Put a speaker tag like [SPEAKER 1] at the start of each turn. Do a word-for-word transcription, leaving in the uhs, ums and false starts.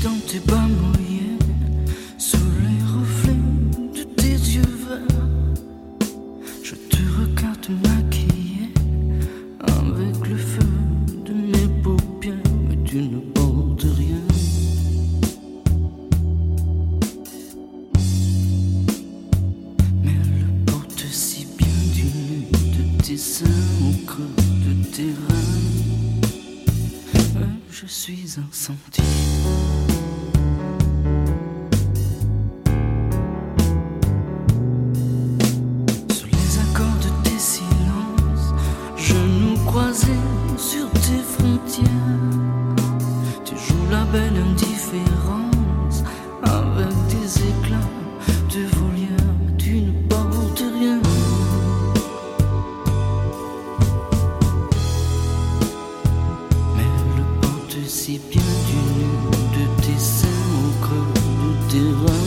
[SPEAKER 1] dans tes bas mouillés, sous les reflets de tes yeux verts, je te regarde maquillée avec le feu de mes paupières, mais tu ne portes rien. Mais elle porte si bien du nu de tes seins au creux de tes reins. Euh, je suis un sentier. Sur tes frontières, tu joues la belle indifférence avec des éclats de volière, mais tu ne portes rien. Mais elle porte si bien du nu de tes seins au creux de tes reins.